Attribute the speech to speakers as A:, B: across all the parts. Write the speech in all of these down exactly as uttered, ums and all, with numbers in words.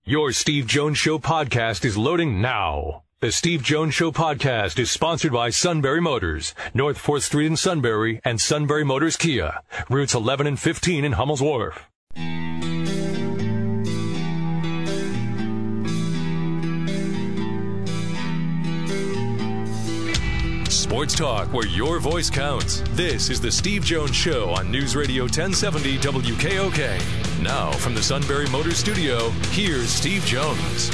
A: Your Steve Jones Show podcast is loading now. The Steve Jones Show podcast is sponsored by Sunbury Motors, North fourth Street in Sunbury, and Sunbury Motors Kia, routes eleven and fifteen in Hummel's Wharf. Sports talk where your voice counts. This is the Steve Jones Show on News Radio ten seventy W K O K. Now, from the Sunbury Motors studio, here's Steve Jones.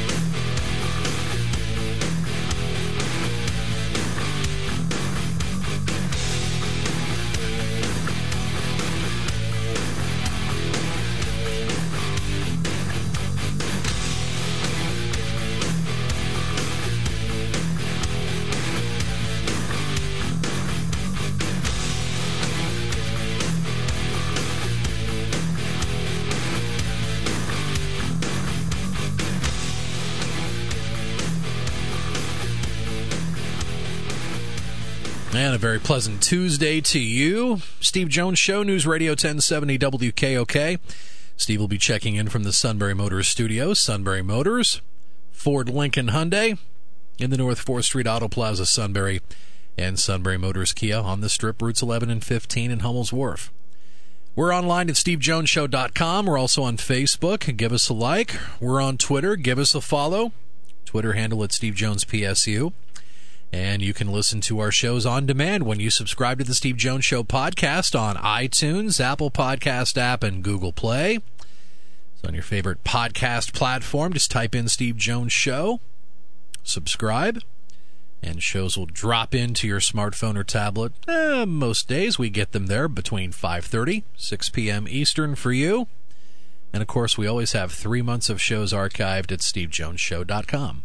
B: And a very pleasant Tuesday to you. Steve Jones Show, News Radio ten seventy W K O K. Steve will be checking in from the Sunbury Motors studio. Sunbury Motors, Ford, Lincoln, Hyundai, in the North fourth Street Auto Plaza, Sunbury, and Sunbury Motors Kia on the Strip, routes eleven and fifteen in Hummel's Wharf. We're online at steve jones show dot com. We're also on Facebook. Give us a like. We're on Twitter. Give us a follow. Twitter handle at Steve Jones P S U. And you can listen to our shows on demand when you subscribe to the Steve Jones Show podcast on iTunes, Apple Podcast app, and Google Play. So on your favorite podcast platform, just type in Steve Jones Show, subscribe, and shows will drop into your smartphone or tablet. Eh, most days we get them there between five thirty, six p.m. Eastern for you. And, of course, we always have three months of shows archived at steve jones show dot com.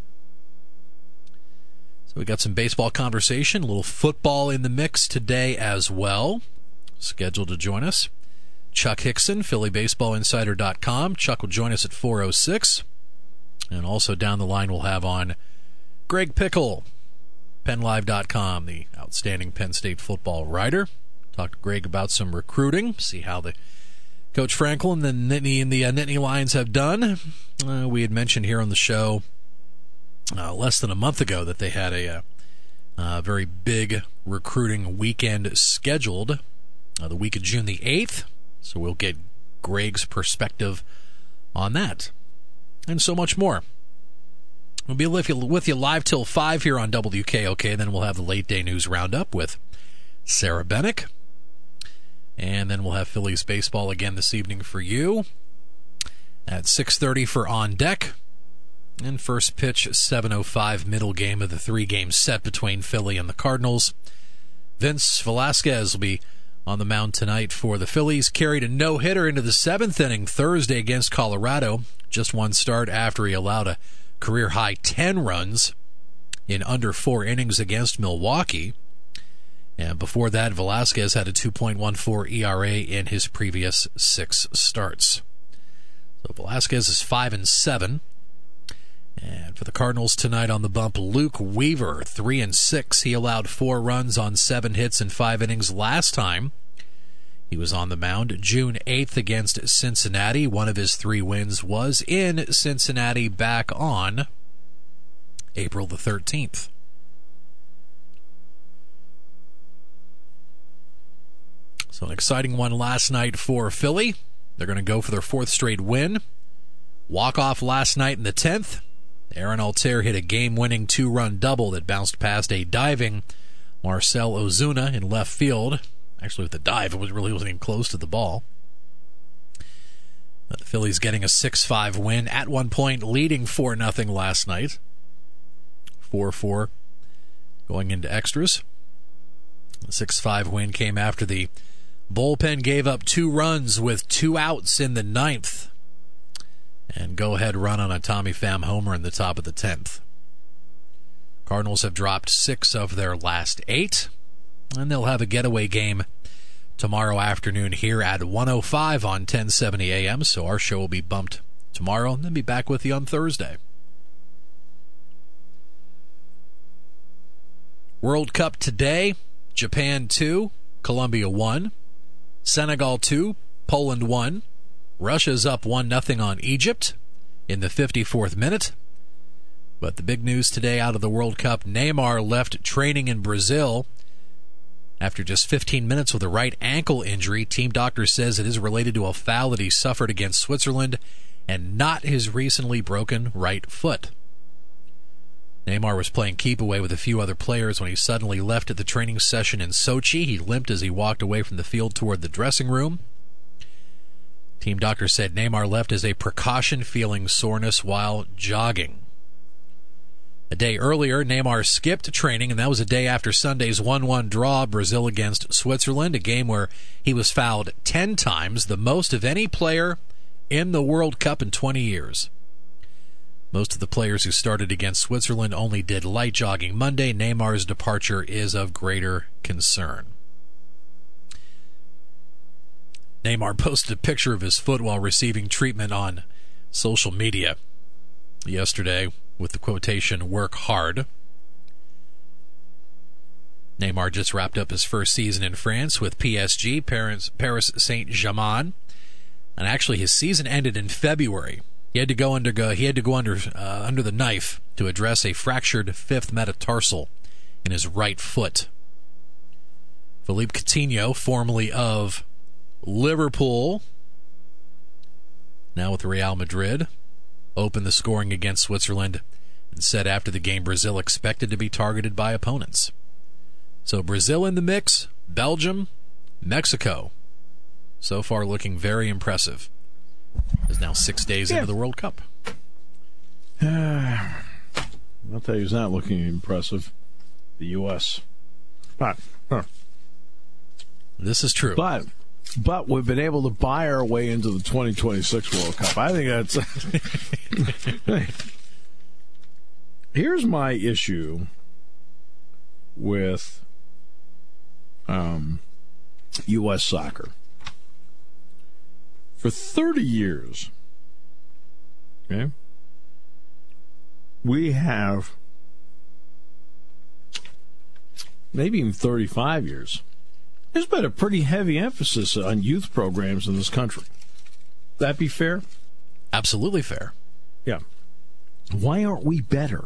B: So we got some baseball conversation, a little football in the mix today as well. Scheduled to join us, Chuck Hickson, Philly Baseball Insider dot com. Chuck will join us at four oh six. And also down the line we'll have on Greg Pickle, Penn Live dot com, the outstanding Penn State football writer. Talk to Greg about some recruiting, see how the Coach Frankel and the Nittany and the uh, Nittany Lions have done. Uh, we had mentioned here on the show Uh, less than a month ago that they had a, a, a very big recruiting weekend scheduled, uh, the week of June the eighth. So we'll get Greg's perspective on that and so much more. We'll be with you, with you live till five here on W K O K. Then we'll have the late day news roundup with Sarah Bennick. And then we'll have Phillies baseball again this evening for you at six thirty for On Deck. And first pitch, seven oh five, middle game of the three-game set between Philly and the Cardinals. Vince Velasquez will be on the mound tonight for the Phillies. Carried a no-hitter into the seventh inning Thursday against Colorado. Just one start after he allowed a career-high ten runs in under four innings against Milwaukee. And before that, Velasquez had a two point one four E R A in his previous six starts. So Velasquez is five and seven. And for the Cardinals tonight on the bump, Luke Weaver, three and six. He allowed four runs on seven hits in five innings last time he was on the mound. June eighth against Cincinnati. One of his three wins was in Cincinnati back on April the thirteenth. So an exciting one last night for Philly. They're going to go for their fourth straight win. Walk-off last night in the tenth. Aaron Altair hit a game-winning two-run double that bounced past a diving Marcell Ozuna in left field. Actually, with the dive, it was really wasn't even close to the ball. But the Phillies getting a six five win, at one point leading four nothing last night. four four going into extras. The six five win came after the bullpen gave up two runs with two outs in the ninth. And go-ahead run on a Tommy Pham homer in the top of the tenth. Cardinals have dropped six of their last eight, and they'll have a getaway game tomorrow afternoon here at one oh five on ten seventy A M, so our show will be bumped tomorrow and then be back with you on Thursday. World Cup today, Japan two, Colombia one, Senegal two, Poland one, Russia's up one nothing on Egypt. in the fifty-fourth minute. But the big news today out of the World Cup, Neymar left training in Brazil after just fifteen minutes with a right ankle injury. Team doctor says it is related to a foul that he suffered against Switzerland and not his recently broken right foot. Neymar was playing keep away with a few other players when he suddenly left at the training session in Sochi. He limped as he walked away from the field toward the dressing room. Team doctor said Neymar left as a precaution, feeling soreness while jogging. A day earlier, Neymar skipped training, and that was a day after Sunday's one one draw, Brazil against Switzerland, a game where he was fouled ten times, the most of any player in the World Cup in twenty years. Most of the players who started against Switzerland only did light jogging Monday. Neymar's departure is of greater concern. Neymar posted a picture of his foot while receiving treatment on social media yesterday with the quotation, "work hard." Neymar just wrapped up his first season in France with P S G, Paris, Paris Saint-Germain, and actually his season ended in February. He had to go under he had to go under uh, under the knife to address a fractured fifth metatarsal in his right foot. Philippe Coutinho, formerly of Liverpool, now with Real Madrid, opened the scoring against Switzerland and said after the game Brazil expected to be targeted by opponents. So Brazil in the mix, Belgium, Mexico. So far looking very impressive. It's now six days yeah. into the World Cup.
C: Uh, I'll tell you, it's not looking impressive. The U S But, huh.
B: This is true.
C: But, but we've been able to buy our way into the twenty twenty-six World Cup. I think that's... Here's my issue with um, U S soccer. For thirty years, okay, we have, maybe even thirty-five years, there's been a pretty heavy emphasis on youth programs in this country. That be fair?
B: Absolutely fair.
C: Yeah. Why aren't we better?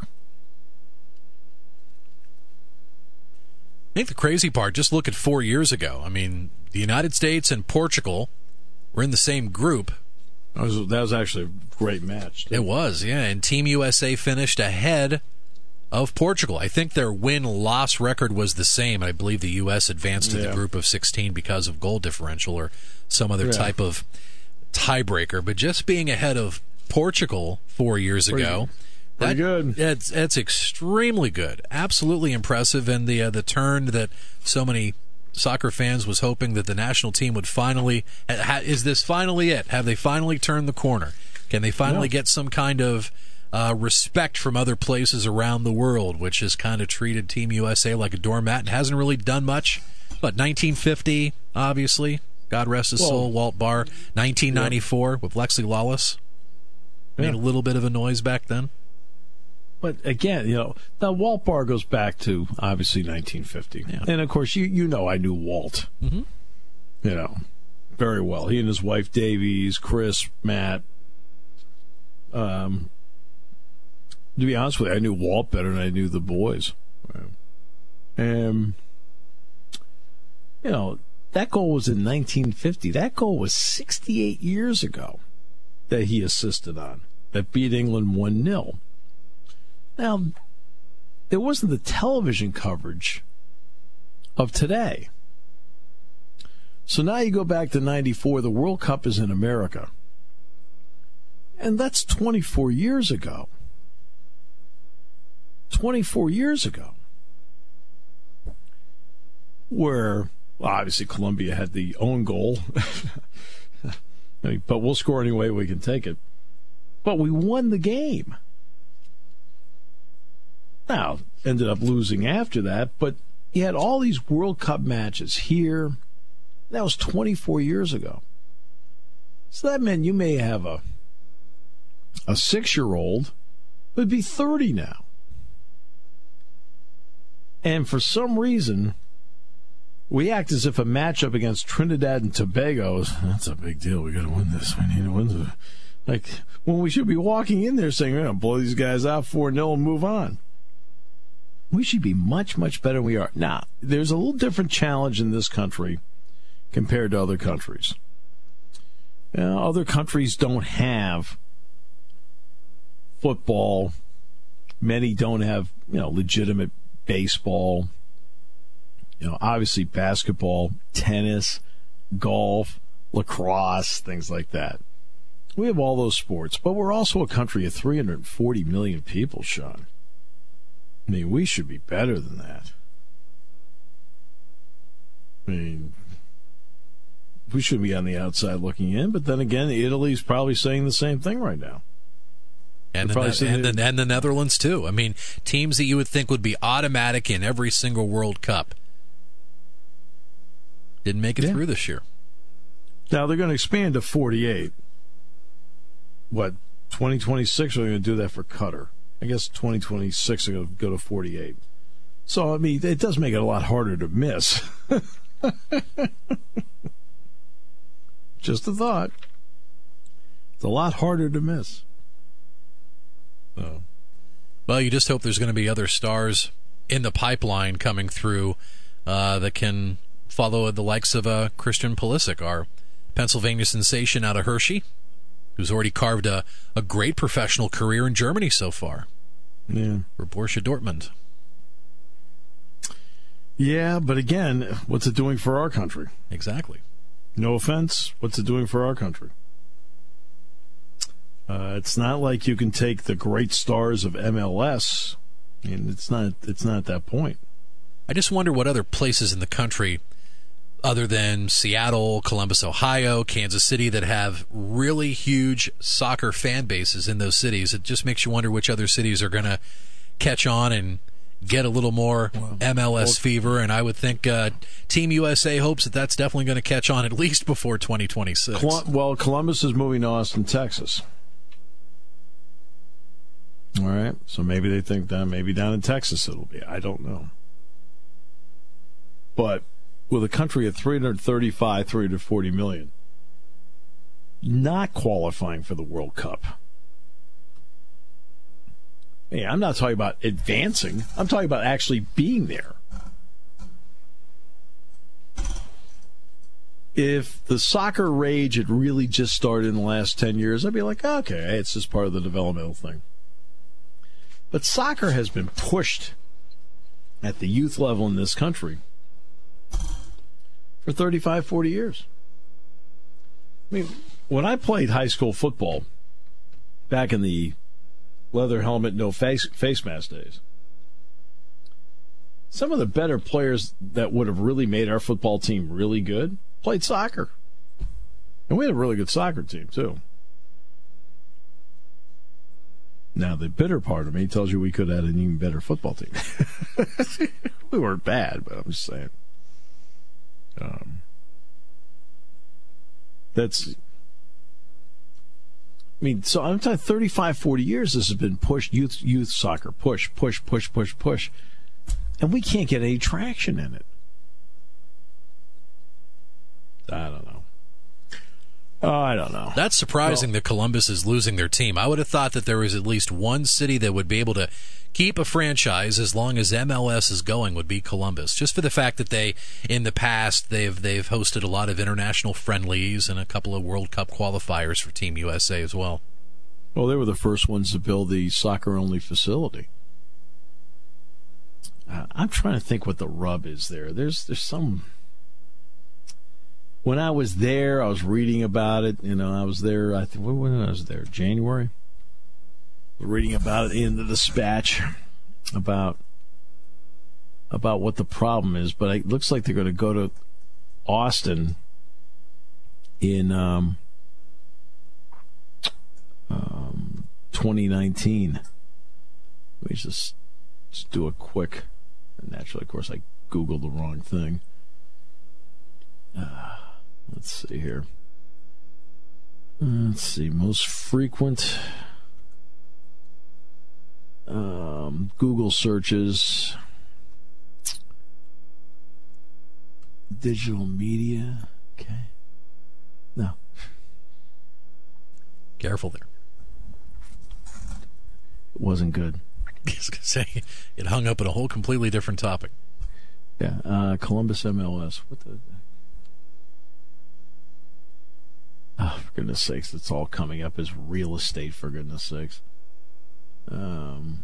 B: I think the crazy part, just look at four years ago. I mean, the United States and Portugal were in the same group.
C: That was, that was actually a great match, too.
B: It was, yeah. And Team U S A finished ahead of Portugal. I think their win-loss record was the same. I believe the U S advanced to yeah. the group of sixteen because of goal differential or some other yeah. type of tiebreaker. But just being ahead of Portugal four years
C: pretty,
B: ago,
C: pretty
B: that,
C: good.
B: That's, that's extremely good. Absolutely impressive. And the uh, the turn that so many soccer fans was hoping that the national team would finally, is this finally it? Have they finally turned the corner? Can they finally no. get some kind of uh, respect from other places around the world, which has kind of treated Team U S A like a doormat and hasn't really done much? But nineteen fifty, obviously, God rest his well, soul, Walt Barr. nineteen ninety-four yeah. with Lexi Lawless. Made yeah. a little bit of a noise back then.
C: But again, you know, now Walt Barr goes back to obviously nineteen fifty, yeah. and of course, you you know I knew Walt,
B: mm-hmm.
C: you know, very well. He and his wife Davies, Chris, Matt. Um, to be honest with you, I knew Walt better than I knew the boys. And you know, that goal was in nineteen fifty. That goal was sixty-eight years ago that he assisted on that beat England one nil. Now, there wasn't the television coverage of today. So now you go back to ninety-four, the World Cup is in America. And that's twenty-four years ago. twenty-four years ago. Where, well, obviously, Colombia had the own goal. I mean, but we'll score any way we can take it. But we won the game. Now, ended up losing after that, but you had all these World Cup matches here. That was twenty-four years ago. So that meant you may have a a six-year-old who would be thirty now. And for some reason, we act as if a matchup against Trinidad and Tobago is, that's a big deal. We got to win this. We need to win. The, Like, when we should be walking in there saying, we're going to blow these guys out four nil and move on. We should be much, much better than we are. Now, there's a little different challenge in this country compared to other countries. You know, other countries don't have football. Many don't have, you know, legitimate baseball. You know, obviously basketball, tennis, golf, lacrosse, things like that. We have all those sports, but we're also a country of three hundred forty million people, Sean. I mean, we should be better than that. I mean, we shouldn't be on the outside looking in, but then again, Italy's probably saying the same thing right now.
B: And the, and, the, and the Netherlands, too. I mean, teams that you would think would be automatic in every single World Cup didn't make it yeah. through this year.
C: Now, they're going to expand to forty-eight. What, twenty twenty-six, or they're going to do that for Qatar? I guess twenty twenty-six, they're going to go to forty-eight. So, I mean, it does make it a lot harder to miss. Just a thought. It's a lot harder to miss. So.
B: Well, you just hope there's going to be other stars in the pipeline coming through uh, that can follow the likes of uh, Christian Pulisic, our Pennsylvania sensation out of Hershey, who's already carved a, a great professional career in Germany so far.
C: Yeah.
B: For Borussia Dortmund.
C: Yeah, but again, what's it doing for our country?
B: Exactly.
C: No offense, what's it doing for our country? Uh, it's not like you can take the great stars of M L S. I mean, it's not. It's not at that point.
B: I just wonder what other places in the country, other than Seattle, Columbus, Ohio, Kansas City, that have really huge soccer fan bases in those cities. It just makes you wonder which other cities are going to catch on and get a little more well, M L S well, fever. And I would think uh, Team U S A hopes that that's definitely going to catch on at least before twenty twenty-six.
C: Col- well, Columbus is moving to Austin, Texas. All right, so maybe they think that maybe down in Texas it'll be. I don't know. But with a country of three hundred thirty-five, three hundred forty million, not qualifying for the World Cup. Hey, I'm not talking about advancing. I'm talking about actually being there. If the soccer rage had really just started in the last ten years, I'd be like, okay, it's just part of the developmental thing. But soccer has been pushed at the youth level in this country for thirty-five, forty years. I mean, when I played high school football back in the leather helmet, no face, face mask days, some of the better players that would have really made our football team really good played soccer. And we had a really good soccer team, too. Now, the bitter part of me tells you we could have had an even better football team. We weren't bad, but I'm just saying. Um, that's, I mean, so I'm talking thirty-five, forty years this has been pushed, youth youth soccer, push, push, push, push, push. And we can't get any traction in it. I don't know. Oh, I don't know.
B: That's surprising well, that Columbus is losing their team. I would have thought that there was at least one city that would be able to keep a franchise as long as M L S is going would be Columbus. Just for the fact that they, in the past, they've they've hosted a lot of international friendlies and a couple of World Cup qualifiers for Team U S A as well.
C: Well, they were the first ones to build the soccer-only facility. Uh, I'm trying to think what the rub is there. There's there's some... When I was there, I was reading about it. You know, I was there, I think, when I was there? January? Reading about it in the Dispatch about, about what the problem is. But it looks like they're going to go to Austin in um, um, twenty nineteen. Let me just, just do a quick... Naturally, of course, I Googled the wrong thing. Uh, let's see here. Let's see. Most frequent um, Google searches. Digital media. Okay. No.
B: Careful there.
C: It wasn't good.
B: I was going to say, it hung up at a whole completely different topic.
C: Yeah, uh, Columbus M L S. What the... Oh, for goodness sakes, it's all coming up as real estate, for goodness sakes. Um,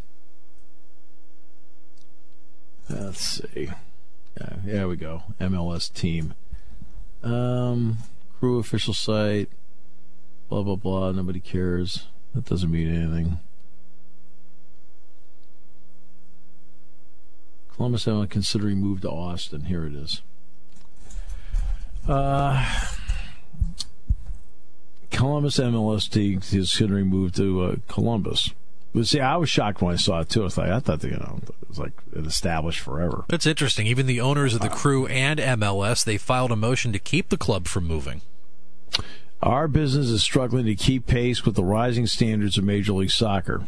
C: let's see. Yeah, there we go. M L S team. Um, crew official site. Blah, blah, blah. Nobody cares. That doesn't mean anything. Columbus M L S considering move to Austin. Here it is. Uh, Columbus M L S team considering move to uh, Columbus. But see, I was shocked when I saw it too. I thought, I thought that, you know, it was like it established forever.
B: That's interesting. Even the owners of the Crew and M L S, they filed a motion to keep the club from moving.
C: Our business is struggling to keep pace with the rising standards of Major League Soccer.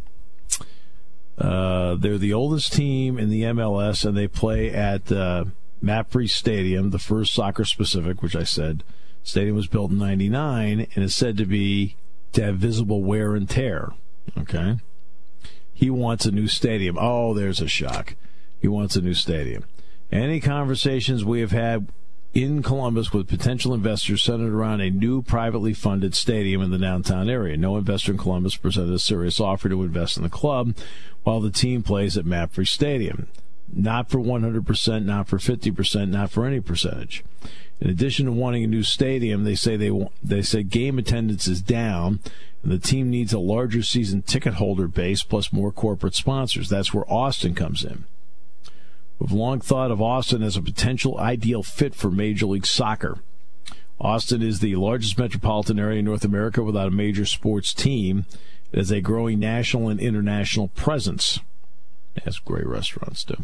C: Uh, they're the oldest team in the M L S, and they play at uh, MAPFRE Stadium, the first soccer-specific, which I said. Stadium was built in ninety-nine and is said to be to have visible wear and tear. Okay. He wants a new stadium. Oh, there's a shock. He wants a new stadium. Any conversations we have had in Columbus with potential investors centered around a new privately funded stadium in the downtown area. No investor in Columbus presented a serious offer to invest in the club while the team plays at MAPFRE Stadium. Not for one hundred percent, not for fifty percent, not for any percentage. In addition to wanting a new stadium, they say they want, they say game attendance is down, and the team needs a larger season ticket holder base plus more corporate sponsors. That's where Austin comes in. We've long thought of Austin as a potential ideal fit for Major League Soccer. Austin is the largest metropolitan area in North America without a major sports team. It has a growing national and international presence. It has great restaurants, too.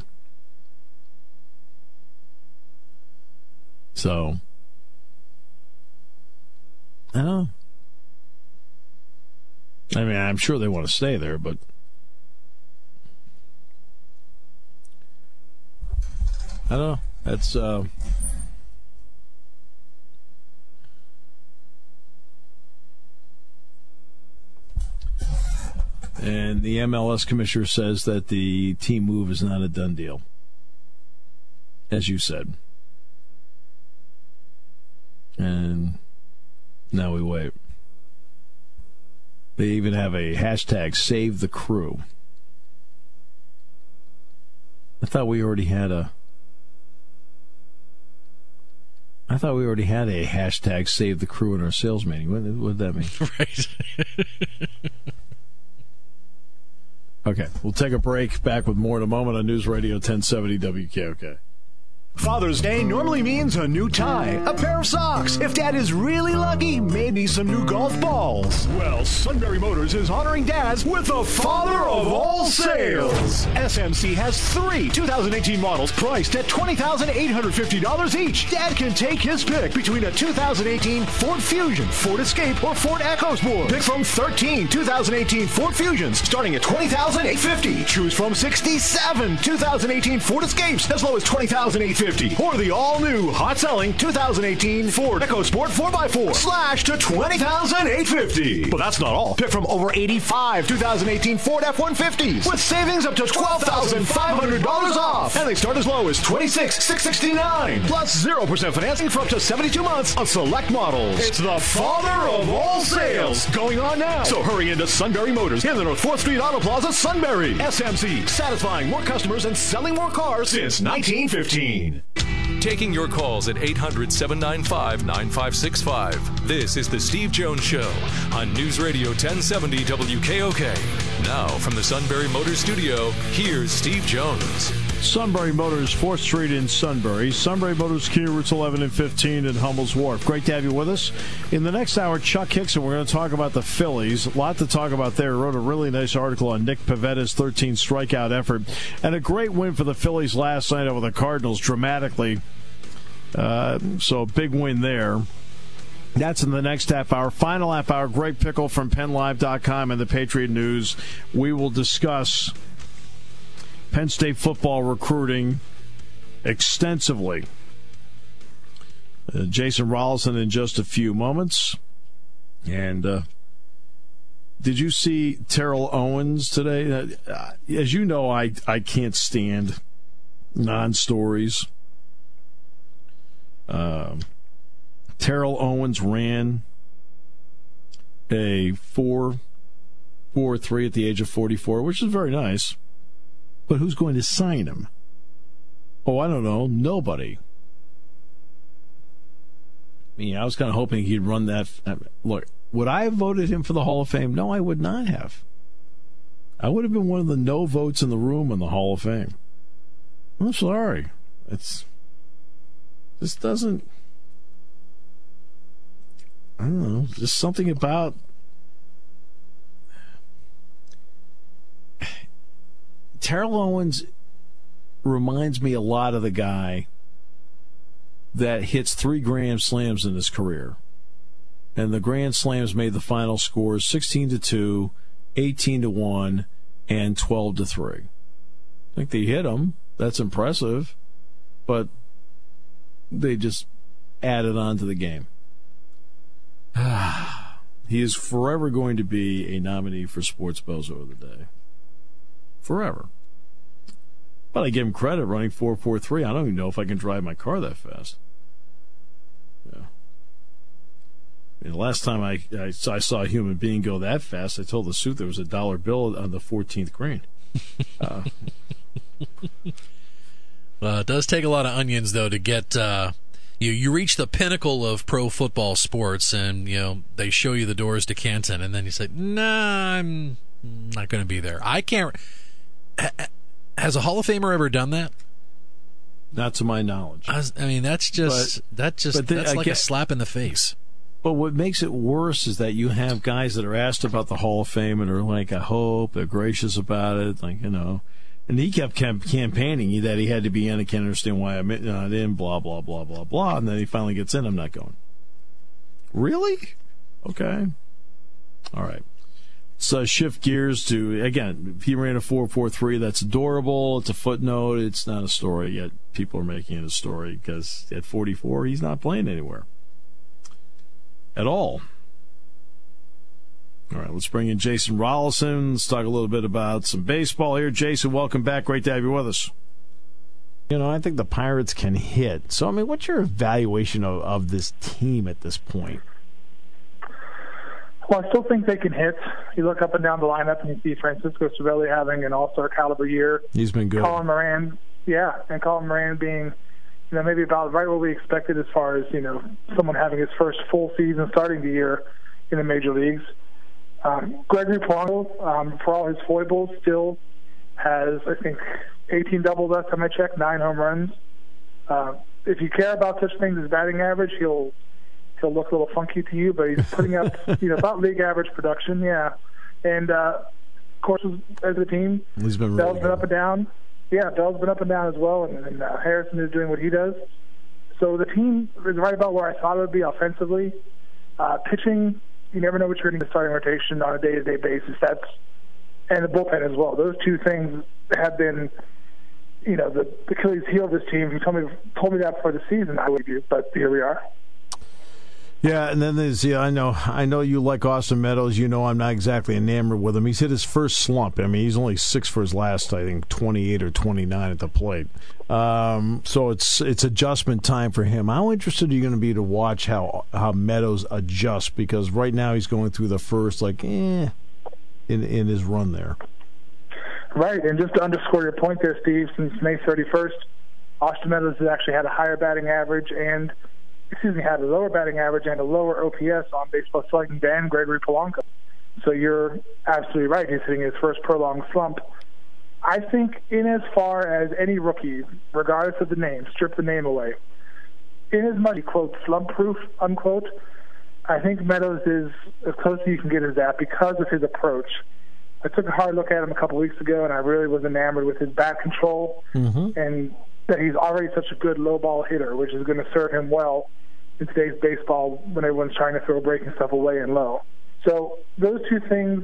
C: So, I don't know. I mean, I'm sure they want to stay there, but I don't know. That's uh, and the M L S commissioner says that the team move is not a done deal, as you said. And now we wait. They even have a hashtag Save the Crew. I thought we already had a. I thought we already had a hashtag Save the Crew in our sales meeting. What, what did that mean?
B: Right.
C: Okay, we'll take a break. Back with more in a moment on News Radio ten seventy W K O K.
D: Father's Day normally means a new tie, a pair of socks. If Dad is really lucky, maybe some new golf balls. Well, Sunbury Motors is honoring dads with the father of all sales. S M C has three two thousand eighteen models priced at twenty thousand eight hundred fifty dollars each. Dad can take his pick between a two thousand eighteen Ford Fusion, Ford Escape, or Ford EcoSport. Pick from thirteen two thousand eighteen Ford Fusions starting at twenty thousand eight hundred fifty dollars. Choose from sixty-seven two thousand eighteen Ford Escapes as low as twenty thousand eight hundred fifty dollars. Or the all-new, hot-selling two thousand eighteen Ford EcoSport four by four. Slash to twenty thousand eight hundred fifty dollars. But that's not all. Pick from over eighty-five two thousand eighteen Ford F one fifties with savings up to twelve thousand five hundred dollars off. And they start as low as twenty-six thousand six hundred sixty-nine dollars. Plus zero percent financing for up to seventy-two months on select models. It's the father of all sales going on now. So hurry into Sunbury Motors in the North fourth Street Auto Plaza, Sunbury. S M C, satisfying more customers and selling more cars since nineteen fifteen.
A: Taking your calls at eight hundred, seven nine five, nine five six five. This is the Steve Jones Show on News Radio ten seventy W K O K. Now from the Sunbury Motors Studio, here's Steve Jones.
C: Sunbury Motors, fourth Street in Sunbury. Sunbury Motors, Kia routes eleven and fifteen at Hummel's Wharf. Great to have you with us. In the next hour, Chuck Hickson, we're going to talk about the Phillies. A lot to talk about there. He wrote a really nice article on Nick Pavetta's thirteen strikeout effort. And a great win for the Phillies last night over the Cardinals dramatically. Uh, so a big win there. That's in the next half hour. Final half hour, Greg Pickle from Penn Live dot com and the Patriot News. We will discuss Penn State football recruiting extensively. Uh, Jason Rollison in just a few moments. And uh, did you see Terrell Owens today? Uh, as you know, I, I can't stand non-stories. Uh, Terrell Owens ran a four four three at the age of forty-four, which is very nice. But who's going to sign him? Oh, I don't know. Nobody. I mean, I was kind of hoping he'd run that. Look, would I have voted him for the Hall of Fame? No, I would not have. I would have been one of the no votes in the room in the Hall of Fame. I'm sorry. It's this doesn't. I don't know. Just something about Terrell Owens reminds me a lot of the guy that hits three grand slams in his career. And the grand slams made the final scores sixteen to two, eighteen to one, and twelve to three. I think they hit them. That's impressive. But they just added on to the game. He is forever going to be a nominee for Sports Bozo of the Day. Forever. But I give him credit running four four three. I don't even know if I can drive my car that fast. Yeah. I mean, the last time I, I, I saw a human being go that fast, I told the suit there was a dollar bill on the fourteenth green. Uh,
B: well, it does take a lot of onions, though, to get... Uh... You you reach the pinnacle of pro football sports, and you know they show you the doors to Canton, and then you say, "Nah, I'm not going to be there." I can't. Has a Hall of Famer ever done that?
C: Not to my knowledge.
B: I, was, I mean, that's just
C: but,
B: that just
C: the,
B: that's
C: I
B: like
C: get,
B: a slap in the face.
C: But what makes it worse is that you have guys that are asked about the Hall of Fame and are like, "I hope," they're gracious about it, like you know. And he kept campaigning that he had to be in. I can't understand why I'm not in, blah, blah, blah, blah, blah. And then he finally gets in. I'm not going. Really? Okay. All right. So shift gears to, again, he ran a four four three. That's adorable. It's a footnote. It's not a story. Yet people are making it a story because at forty-four, he's not playing anywhere at all. All right, let's bring in Jason Rollison. Let's talk a little bit about some baseball here. Jason, welcome back. Great to have you with us.
E: You know, I think the Pirates can hit. So, I mean, what's your evaluation of, of this team at this point?
F: Well, I still think they can hit. You look up and down the lineup and you see Francisco Cervelli having an all-star caliber year.
C: He's been good.
F: Colin Moran, yeah, and Colin Moran being, you know, maybe about right what we expected as far as, you know, someone having his first full season starting the year in the major leagues. Um, Gregory Polanco, um, for all his foibles, still has, I think, eighteen doubles last time I checked, nine home runs. Uh, if you care about such things as batting average, he'll he'll look a little funky to you, but he's putting up, you know, about league average production, yeah. And uh, of course, as a team,
C: he's been
F: Bell's
C: really
F: been
C: good.
F: up and down. Yeah, Bell's been up and down as well, and, and uh, Harrison is doing what he does. So the team is right about where I thought it would be offensively. Uh, pitching, you never know what you're going to get starting rotation on a day-to-day basis. That's and the bullpen as well. Those two things have been, you know, the Achilles heel of this team. If you told me told me that before the season, I would do. But here we are.
C: Yeah, and then there's yeah, I know I know you like Austin Meadows. You know I'm not exactly enamored with him. He's hit his first slump. I mean, he's only six for his last, I think, twenty-eight or twenty-nine at the plate. Um, so it's it's adjustment time for him. How interested are you going to be to watch how how Meadows adjusts? Because right now he's going through the first, like, eh, in in his run there.
F: Right, and just to underscore your point there, Steve, since May thirty-first, Austin Meadows has actually had a higher batting average and, excuse me, had a lower batting average and a lower O P S on Baseball Select than Gregory Polanco. So you're absolutely right. He's hitting his first prolonged slump. I think in as far as any rookie, regardless of the name, strip the name away, in as much, quote, slump-proof, unquote, I think Meadows is as close as you can get as that because of his approach. I took a hard look at him a couple weeks ago, and I really was enamored with his bat control
C: Mm-hmm.
F: and that he's already such a good low ball hitter, which is going to serve him well in today's baseball when everyone's trying to throw breaking stuff away and low. So those two things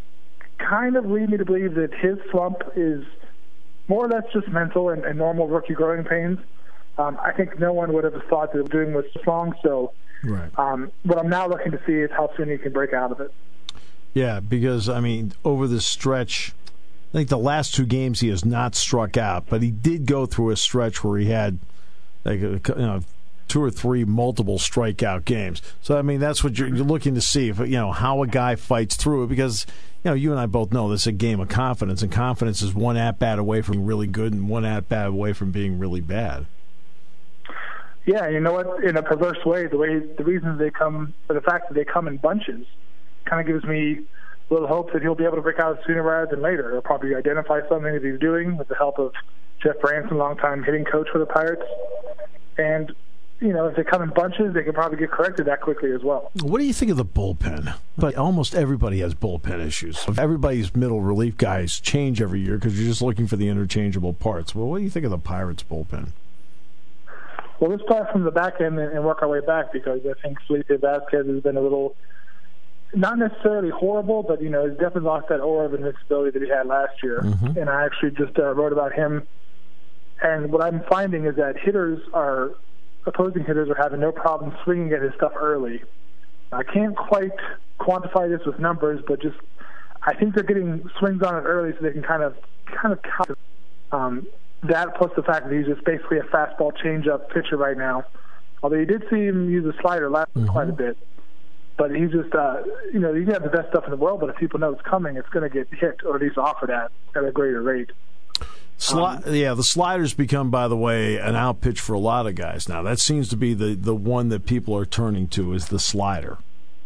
F: kind of lead me to believe that his slump is more or less just mental and, and normal rookie growing pains. Um, I think no one would have thought that doing was this long, so
C: Right.
F: um, what I'm now looking to see is how soon he can break out of it.
E: Yeah, because, I mean, over this stretch, I think the last two games he has not struck out, but he did go through a stretch where he had like a, you know, two or three multiple strikeout games. So, I mean, that's what you're, you're looking to see, if, you know, how a guy fights through it, because, you know, you and I both know this is a game of confidence, and confidence is one at-bat away from really good and one at-bat away from being really bad.
F: Yeah, you know what? In a perverse way, the way the reasons they come, for the fact that they come in bunches, kind of gives me a little hope that he'll be able to break out sooner rather than later. He'll probably identify something that he's doing with the help of Jeff Branson, longtime hitting coach for the Pirates. And, you know, if they come in bunches, they can probably get corrected that quickly as well.
E: What do you think of the bullpen? But almost everybody has bullpen issues. Everybody's middle relief guys change every year because you're just looking for the interchangeable parts. Well, what do you think of the Pirates bullpen?
F: Well, let's start from the back end and work our way back, because I think Felipe Vasquez has been a little, not necessarily horrible, but, you know, he's definitely lost that aura of invincibility that he had last year. Mm-hmm. And I actually just uh, wrote about him. And what I'm finding is that hitters are, opposing hitters are having no problem swinging at his stuff early. I can't quite quantify this with numbers, but just I think they're getting swings on it early so they can kind of kind of count um, that, plus the fact that he's just basically a fastball changeup pitcher right now. Although you did see him use a slider last mm-hmm. quite a bit. But he's just, uh, you know, you can have the best stuff in the world, but if people know it's coming, it's going to get hit, or at least offered at, at a greater rate.
E: Sli- um, yeah, the slider's become, by the way, an out pitch for a lot of guys now. That seems to be the, the one that people are turning to, is the slider.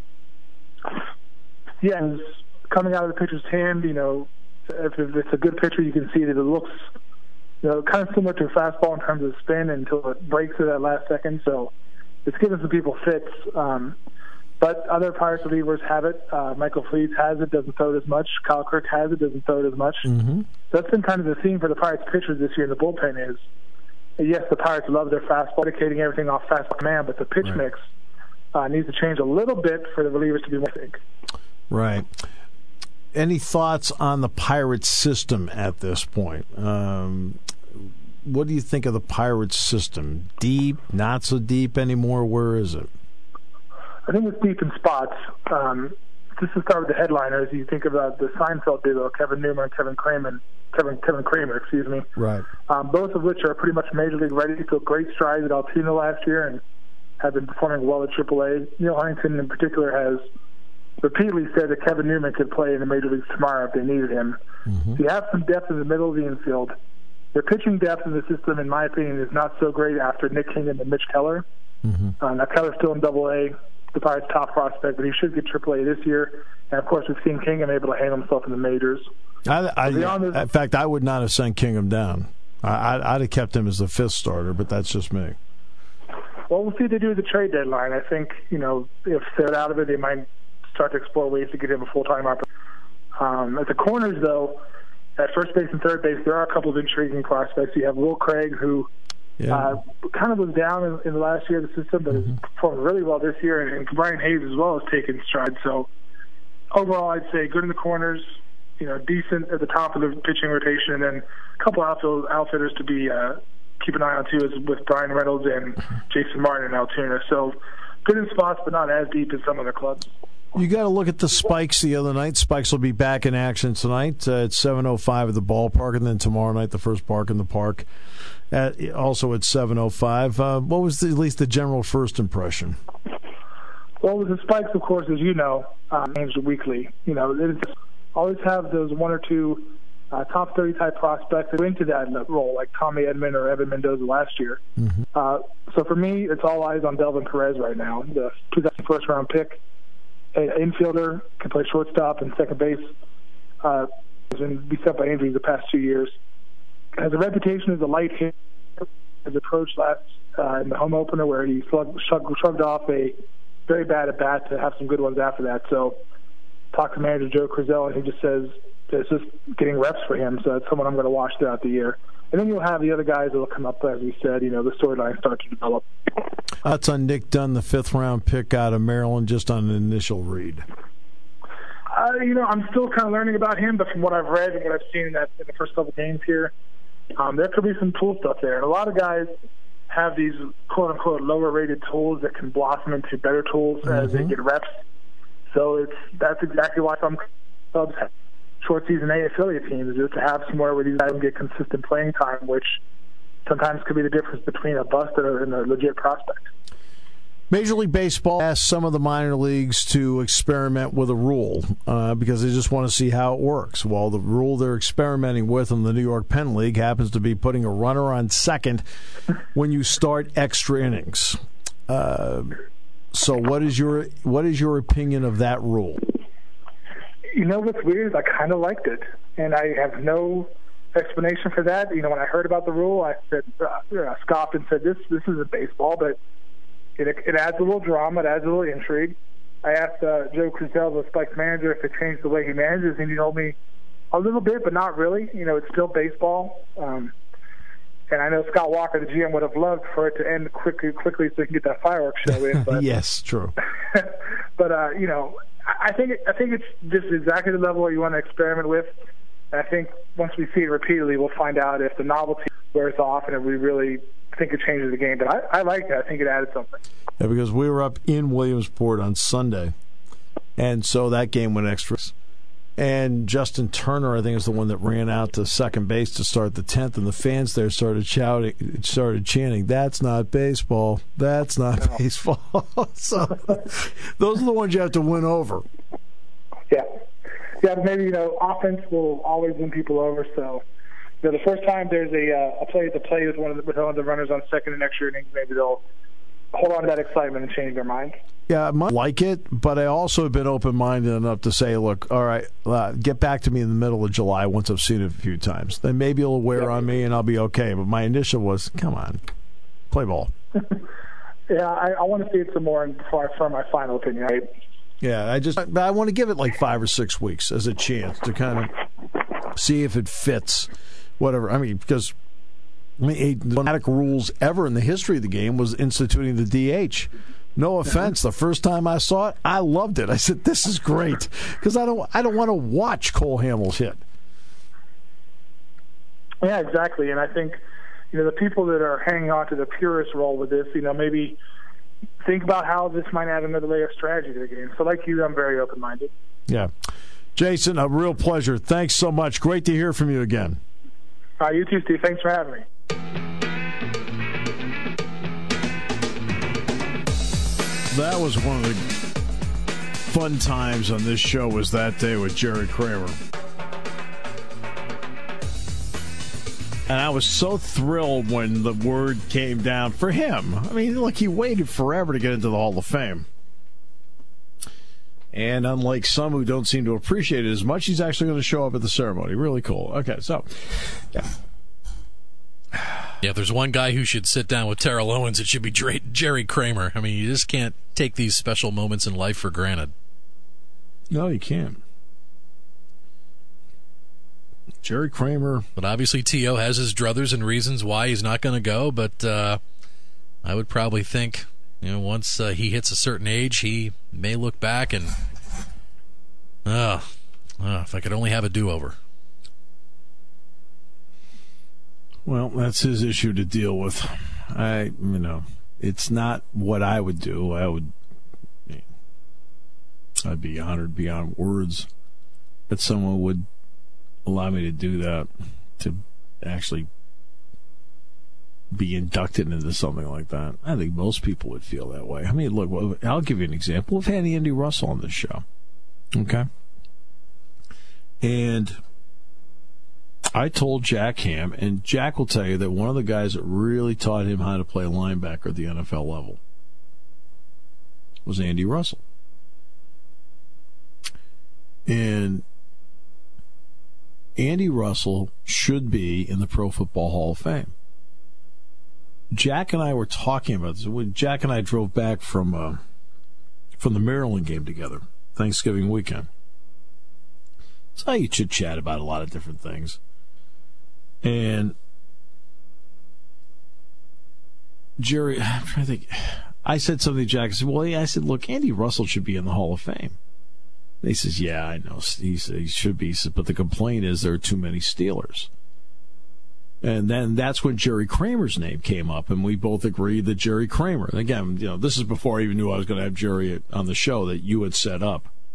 F: Yeah, and coming out of the pitcher's hand, you know, if it's a good pitcher, you can see that it looks, you know, kind of similar to a fastball in terms of spin until it breaks at that last second. So it's giving some people fits. Um, but other Pirates relievers have it. Uh, Michael Fleets has it, doesn't throw it as much. Kyle Kirk has it, doesn't throw it as much. Mm-hmm. So that's been kind of the theme for the Pirates pitchers this year in the bullpen is, yes, the Pirates love their fastball, dedicating everything off fastball command, but the pitch right. mix uh, needs to change a little bit for the relievers to be more, I think.
E: Right. Any thoughts on the Pirates system at this point? Um, what do you think of the Pirates system? Deep, not so deep anymore? Where is it?
F: I think it's deep in spots. Um, just to start with the headliners, you think about the Seinfeld duo, Kevin Newman and Kevin Kramer, Kevin Kevin Kramer, excuse me.
E: Right.
F: Um, both of which are pretty much major league ready. Took great strides at Altoona last year and have been performing well at triple A. Neil Huntington, in particular, has repeatedly said that Kevin Newman could play in the major leagues tomorrow if they needed him. Mm-hmm. So you have some depth in the middle of the infield. Their pitching depth in the system, in my opinion, is not so great after Nick Kingham and Mitch Keller. Mm-hmm. Uh, now Keller's still in double A, the Pirates' top prospect, but he should get triple A this year. And, of course, we've seen Kingham able to handle himself in the majors.
E: I, I, yeah, in fact, I would not have sent Kingham down. I, I'd, I'd have kept him as the fifth starter, but that's just me.
F: Well, we'll see what they do at the trade deadline. I think, you know, if they're out of it, they might start to explore ways to get him a full-time opportunity. Um, at the corners, though, at first base and third base, there are a couple of intriguing prospects. You have Will Craig, who yeah. uh, kind of was down in, in the last year of the system, but mm-hmm. has performed really well this year, and, and Brian Hayes as well has taken stride. So overall, I'd say good in the corners, you know, decent at the top of the pitching rotation, and then a couple outfield outfitters to be uh, keep an eye on too, is with Brian Reynolds and Jason Martin in Altoona. So good in spots, but not as deep as some other clubs.
E: You got to look at the Spikes the other night. Spikes will be back in action tonight uh, at seven oh five at the ballpark, and then tomorrow night the first park in the park, at, also at seven oh five. Uh, what was the, at least the general first impression?
F: Well, with the Spikes, of course, as you know, um, changed weekly. You know, they always have those one or two uh, top thirty type prospects that go into that role, like Tommy Edman or Evan Mendoza last year. Mm-hmm. Uh, so for me, it's all eyes on Delvin Perez right now, the two thousand first round pick. An infielder, can play shortstop and second base. Uh, has been beset by injuries the past two years. Has a reputation as a light hitter. His approach last uh, in the home opener, where he shrugged, shrugged off a very bad at bat to have some good ones after that. So, talk to manager Joe Crizel, and he just says it's just getting reps for him. So that's someone I'm going to watch throughout the year. And then you'll have the other guys that will come up, as we said. You know, the storylines start to develop.
E: That's on Nick Dunn, the fifth round pick out of Maryland, just on an initial read.
F: Uh, you know, I'm still kind of learning about him, but from what I've read and what I've seen in, that, in the first couple games here, um, there could be some tool stuff there. And a lot of guys have these quote unquote lower rated tools that can blossom into better tools mm-hmm. as they get reps. So it's that's exactly why some clubs have short season A affiliate teams, is to have somewhere where these guys can get consistent playing time, which sometimes could be the difference between a bust and a legit prospect.
E: Major League Baseball asked some of the minor leagues to experiment with a rule uh, because they just want to see how it works. Well, the rule they're experimenting with in the New York Penn League happens to be putting a runner on second when you start extra innings. Uh, so, what is your what is your opinion of that rule?
F: You know what's weird is I kind of liked it, and I have no explanation for that. You know, when I heard about the rule, I said, uh, scoffed and said, "This this isn't baseball," but It, it adds a little drama. It adds a little intrigue. I asked uh, Joe Crisell, the Spike's manager, if it changed the way he manages, and he told me a little bit, but not really. You know, it's still baseball. Um, and I know Scott Walker, the G M, would have loved for it to end quickly, quickly so he can get that fireworks show in. But,
E: yes, true.
F: but uh, you know, I think I think it's just exactly the level you want to experiment with. And I think once we see it repeatedly, we'll find out if the novelty wears off and if we really think it changes the game. But I, I like it. I think it added something.
E: Yeah, because we were up in Williamsport on Sunday, and so that game went extras. And Justin Turner, I think, is the one that ran out to second base to start the tenth, and the fans there started shouting, started chanting, "That's not baseball. That's not no. baseball." So those are the ones you have to win over.
F: Yeah. Yeah, but maybe, you know, offense will always win people over, so you know, the first time there's a uh, a play at the play with one of the, with one of the runners on second and extra innings, maybe they'll hold on to that excitement and change their mind. Yeah, I might like it, but I also have been open-minded enough to say, look, all right, uh, get back to me in the middle of July once I've seen it a few times. Then maybe it'll wear yeah. on me and I'll be okay. But my initial was, come on, play ball. yeah, I, I want to see it some more before I form my final opinion. Right? Yeah, I just I want to give it like five or six weeks as a chance to kind of see if it fits. Whatever. I mean, because I mean, the dramatic rules ever in the history of the game was instituting the D H. No offense, the first time I saw it, I loved it. I said, "This is great," because I don't, I don't want to watch Cole Hamels hit. Yeah, exactly. And I think, you know, the people that are hanging on to the purist role with this, you know, maybe think about how this might add another layer of strategy to the game. So, like you, I'm very open-minded. Yeah, Jason, a real pleasure. Thanks so much. Great to hear from you again. All right, you too, Steve. Thanks for having me. That was one of the fun times on this show, was that day with Jerry Kramer. And I was so thrilled when the word came down for him. I mean, look, he waited forever to get into the Hall of Fame. And unlike some who don't seem to appreciate it as much, he's actually going to show up at the ceremony. Really cool. Okay, so, yeah.
B: Yeah, if there's one guy who should sit down with Terrell Owens, it should be Jerry Kramer. I mean, you just can't take these special moments in life for granted.
E: No, you can't. Jerry Kramer.
B: But obviously T O has his druthers and reasons why he's not going to go, but uh, I would probably think, you know, once uh, he hits a certain age, he may look back and, uh, uh, if I could only have a do-over.
E: Well, that's his issue to deal with. I, you know, it's not what I would do. I would, I'd be honored beyond words that someone would allow me to do that, to actually be inducted into something like that. I think most people would feel that way. I mean, look, I'll give you an example. We've had Andy Russell on this show. Okay? And I told Jack Ham, and Jack will tell you that one of the guys that really taught him how to play linebacker at the N F L level was Andy Russell. And Andy Russell should be in the Pro Football Hall of Fame. Jack and I were talking about this. When Jack and I drove back from uh, from the Maryland game together, Thanksgiving weekend. So you chit-chat about a lot of different things. And Jerry, I'm trying to think. I said something to Jack. I said, well, yeah, I said, look, Andy Russell should be in the Hall of Fame. And he says, yeah, I know. He said he should be. He said, but the complaint is there are too many Steelers. And then that's when Jerry Kramer's name came up, and we both agreed that Jerry Kramer. And again, you know, this is before I even knew I was going to have Jerry on the show that you had set up.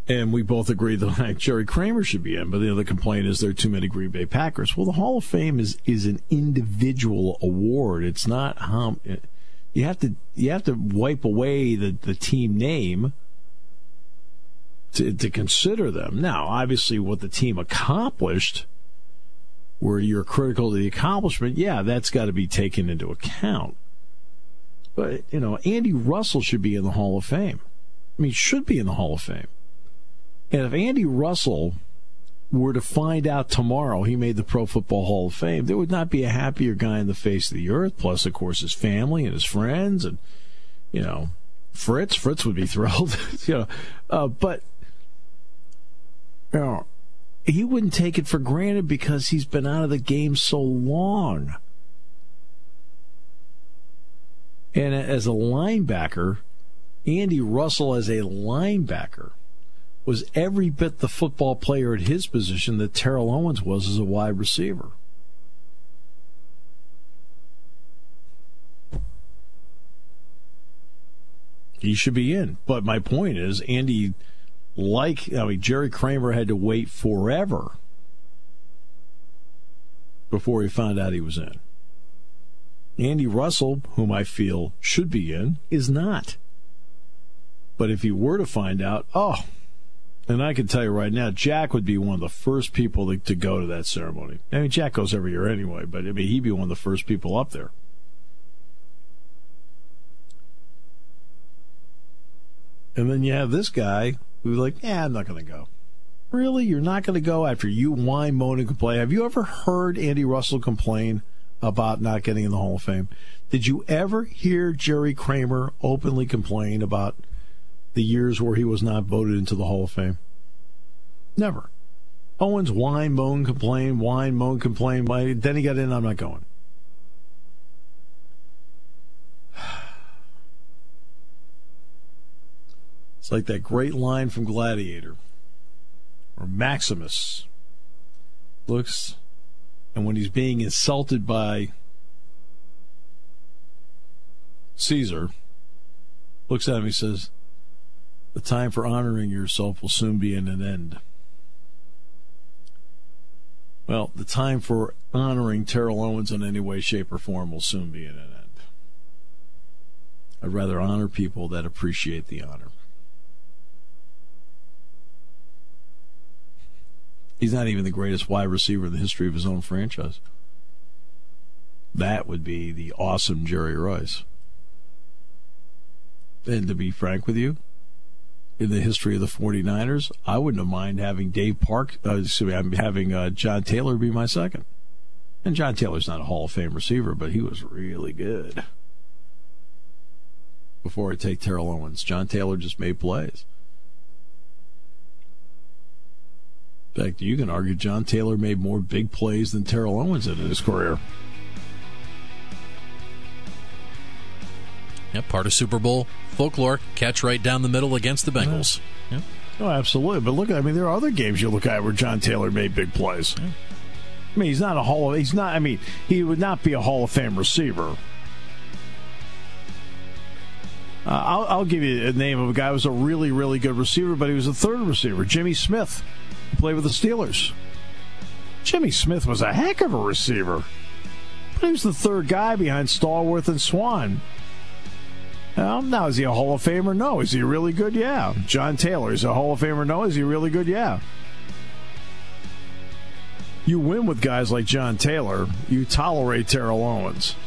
E: And we both agree that like, Jerry Kramer should be in, but the other complaint is there are too many Green Bay Packers. Well, the Hall of Fame is, is an individual award. It's not how you have to you have to wipe away the, the team name to to consider them. Now, obviously, what the team accomplished, where you're critical to the accomplishment, yeah, that's got to be taken into account. But you know, Andy Russell should be in the Hall of Fame. I mean, should be in the Hall of Fame. And if Andy Russell were to find out tomorrow he made the Pro Football Hall of Fame, there would not be a happier guy on the face of the earth. Plus, of course, his family and his friends, and you know, Fritz. Fritz would be thrilled. you know, uh, but you know, he wouldn't take it for granted because he's been out of the game so long. And as a linebacker, Andy Russell as a linebacker was every bit the football player at his position that Terrell Owens was as a wide receiver. He should be in. But my point is, Andy, like, I mean, Jerry Kramer had to wait forever before he found out he was in. Andy Russell, whom I feel should be in, is not. But if he were to find out, oh, and I can tell you right now, Jack would be one of the first people to, to go to that ceremony. I mean, Jack goes every year anyway, but I mean, he'd be one of the first people up there. And then you have this guy who's like, yeah, I'm not going to go. Really? You're not going to go after you whine, moan, and complain? Have you ever heard Andy Russell complain about not getting in the Hall of Fame? Did you ever hear Jerry Kramer openly complain about the years where he was not voted into the Hall of Fame? Never. Owens whine, moan, complain, whine, moan, complain. Then he got in, I'm not going. It's like that great line from Gladiator, where Maximus looks, and when he's being insulted by Caesar, looks at him and says, the time for honoring yourself will soon be in an end. Well, the time for honoring Terrell Owens in any way, shape, or form will soon be in an end. I'd rather honor people that appreciate the honor. He's not even the greatest wide receiver in the history of his own franchise. That would be the awesome Jerry Rice. And to be frank with you, in the history of the 49ers, I wouldn't have mind having Dave Park, uh, excuse me, I'm having uh, John Taylor be my second. And John Taylor's not a Hall of Fame receiver, but he was really good. Before I take Terrell Owens, John Taylor just made plays. In fact, you can argue John Taylor made more big plays than Terrell Owens did in his career.
B: Yeah, part of Super Bowl folklore. Catch right down the middle against the Bengals. Yeah.
E: Oh, absolutely. But look, I mean, there are other games you look at where John Taylor made big plays. Yeah. I mean, he's not a Hall of, he's not, I mean, he would not be a Hall of Fame receiver. Uh, I'll, I'll give you a name of a guy who was a really, really good receiver, but he was a third receiver, Jimmy Smith, who played with the Steelers. Jimmy Smith was a heck of a receiver, but he was the third guy behind Stallworth and Swan. Well, now, is he a Hall of Famer? No. Is he really good? Yeah. John Taylor, is he a Hall of Famer? No. Is he really good? Yeah. You win with guys like John Taylor. You tolerate Terrell Owens.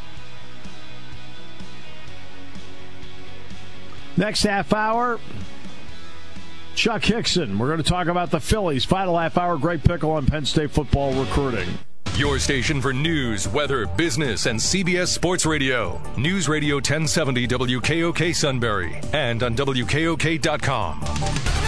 E: Next half hour, Chuck Hickson. We're going to talk about the Phillies. Final half hour, Greg Pickle on Penn State football recruiting.
A: Your station for news, weather, business, and C B S Sports Radio. News Radio ten seventy W K O K Sunbury and on W K O K dot com.